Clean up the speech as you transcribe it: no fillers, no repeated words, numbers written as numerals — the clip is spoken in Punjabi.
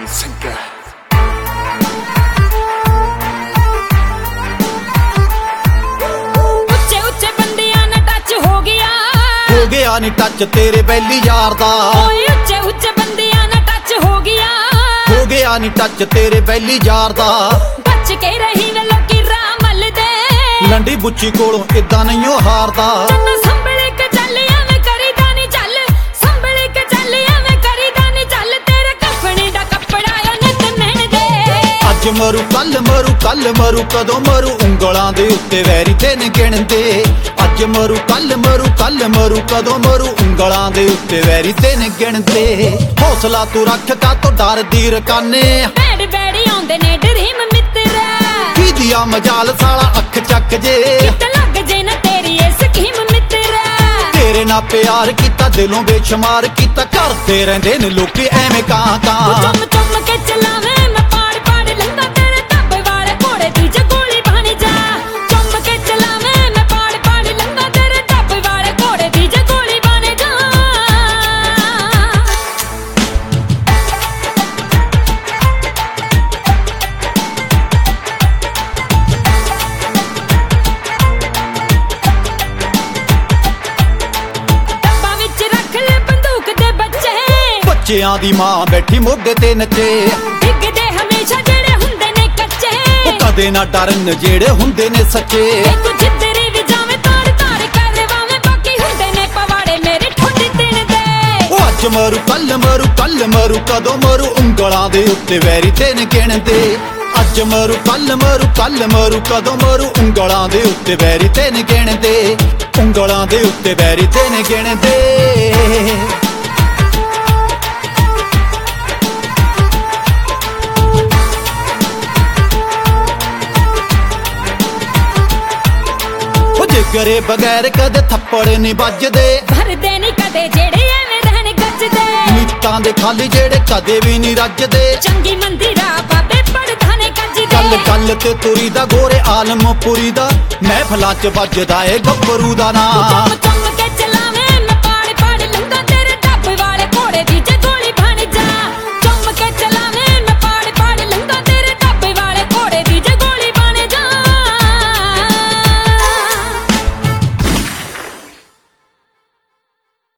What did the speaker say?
Singer। ਉੱਚੇ ਉੱਚੇ ਬੰਦਿਆਂ ਨਾਲ ਟੱਚ ਹੋ ਗਿਆ ਨੀ ਟੱਚ ਤੇਰੇ ਬੈਲੀ ਯਾਰ ਦਾ। ਓਏ ਉੱਚੇ ਉੱਚੇ ਬੰਦਿਆਂ ਨਾਲ ਟੱਚ ਹੋ ਗਿਆ ਨੀ ਟੱਚ ਤੇਰੇ ਬੈਲੀ ਯਾਰ ਦਾ। ਬਚ ਕੇ ਰਹੀ ਵੇ ਲੋਕੀ ਰਾਹ ਮੱਲਦੇ ਲੰਡੀ ਬੁੱਚੀ ਕੋਲੋਂ ਇਦਾਂ ਨਹੀਂ ਉਹ ਹਾਰਦਾ। ਸੰਭਲ ਕੇ ਚੱਲ ਐਵੇਂ ਕਰੀਦਾ ਨੀ ਚੱਲ, ਸੰਭਲ ਕੇ ਚੱਲ ਐਵੇਂ ਕਰੀਦਾ ਨੀ ਚੱਲ, ਤੇਰੇ ਕਫਣੀ ਦਾ ਕੱਪੜਾ ਆ ਨਿਤ ਨੈਣ ਦੇ। ਅੱਜ ਮਰੂ ਕੱਲ ਮਰੂ ਕੱਲ ਮਰੂ ਕਦੋਂ ਮਰੂ ਉਂਗਲਾਂ ਦੇ ਉੱਤੇ ਵੈਰੀ ਦਿਨ ਗਿਣਦੇ। ਅੱਜ ਮਰੂ ਕੱਲ ਮਰੂ ਕਦੋਂ ਮਰੂ ਉਂਗਲਾਂ ਦੇ ਉੱਤੇ ਵੈਰੀ ਦਿਨ ਗਿਣਦੇ। ਹੌਸਲਾ ਤੂੰ ਰੱਖ ਕਾ ਤੋ ਡਰਦੀ ਰਕਾਨੇ ਬੈੜ ਬੈੜੀ ਆਉਂਦੇ ਨੇ ਡਰੀਮ ਮਿੱਤਰਾ। ਕੀ ਦਿਆ ਮਜਾਲ ਸਾਲਾ ਅੱਖ ਚੱਕ ਜੇ ਕਿਤੇ ਲੱਗ ਜੇ ਨਾ ਤੇਰੀ ਇਹ ਸਕੀਮ ਮਿੱਤਰਾ। ਤੇਰੇ ਨਾਲ ਪਿਆਰ ਕੀਤਾ ਦਿਲੋਂ ਬੇਸ਼ੁਮਾਰ ਕੀਤਾ, ਕਰਦੇ ਰਹਿੰਦੇ ਨੇ ਲੋਕੀ ਐਵੇਂ ਕਾਂ ਕਾਂ। ਚੁੰਮ ਚੁੰਮ ਕੇ ਚਲਾਵੇਂ ਮੈਂ ਪਾੜ ਪਾੜ ਲੰਗਾ ਤੇਰੇ ਢਾਬੇ ਵਾਲੇ ਘੋੜੇ ਦੀ ਜੇ ਗੋਲੀ ਬਣ ਜਾ। ਚੁੰਮ ਕੇ ਚਲਾਵੇਂ ਮੈਂ ਪਾੜ ਪਾੜ ਲੰਗਾ ਤੇਰੇ ਢਾਬੇ ਵਾਲੇ ਘੋੜੇ ਦੀ ਜੇ ਗੋਲੀ ਬਣ ਜਾ। ਡੱਬਾ ਵਿੱਚ ਰੱਖ ਲੈ ਬੰਦੂਕ ਦੇ ਬੱਚੇ, ਬੱਚਿਆਂ ਦੀ ਮਾਂ ਬੈਠੀ ਮੋਢੇ ਤੇ ਨੱਚੇ। ਡਿੱਗਦੇ ਹਮੇਸ਼ਾ ਜਿਹੜੇ ਹੁੰਦੇ ਨੇ ਕੱਚੇ, ਉਹ ਕਦੇ ਨਾ ਡਰਨ ਜਿਹੜੇ ਹੁੰਦੇ ਨੇ ਸੱਚੇ। ਇਹ ਤੂੰ ਜਿੱਧਰੀ ਵੀ ਜਾਵੇਂ ਤਾਰ ਤਾਰ ਕਰਵਾਵੇਂ, ਬਾਕੀ ਹੁੰਦੇ ਨੇ ਪਵਾੜੇ ਮੇਰੇ ਠੁੱਡ ਦਿਨ ਦੇ। ਉਹ ਅੱਜ ਮਰੂ ਕੱਲ ਮਰੂ ਕਦੋਂ ਮਰੂ ਉਂਗਲਾਂ ਦੇ ਉੱਤੇ ਵੈਰੀ ਦਿਨ ਗਿਣਦੇ। ਅੱਜ ਮਰੂ ਕੱਲ ਮਰੂ ਕਦੋਂ ਮਰੂ ਉਂਗਲਾਂ ਦੇ ਉੱਤੇ ਵੈਰੀ ਦਿਨ ਗਿਣਦੇ। ਉਂਗਲਾਂ ਦੇ ਉੱਤੇ ਵੈਰੀ ਦਿਨ ਗਿਣਦੇ। ਜਿਗਰੇ ਬਗੈਰ ਕਦੇ ਥੱਪੜ ਨਹੀਂ ਵੱਜਦੇ, ਭਰਦੇ ਨਹੀਂ ਕਦੇ ਜਿਹੜੇ ਐਵੇਂ ਰਹਿਣ ਗੱਜਦੇ। ਨੀਤਾਂ ਦੇ ਖਾਲੀ ਜਿਹੜੇ ਕਦੇ ਵੀ ਨਹੀਂ ਰੱਜਦੇ। ਚੰਗੀ ਮੰਦੀ ਰਾਹ ਬਾਬੇ ਪੜਦਾ ਨੇ ਗੱਜਦੇ। ਗੱਲ ਗੱਲ ਤੇ ਤੁਰੀ ਦਾ ਗੋਰੇ ਆਲਮਪੁਰੀ ਦਾ, ਮਹਿਫਲਾਂ ਚ ਵੱਜਦਾ ਏ ਗੱਭਰੂ ਦਾ ਨਾਂ। ਚੁੰਮ ਚੁੰਮ ਕੇ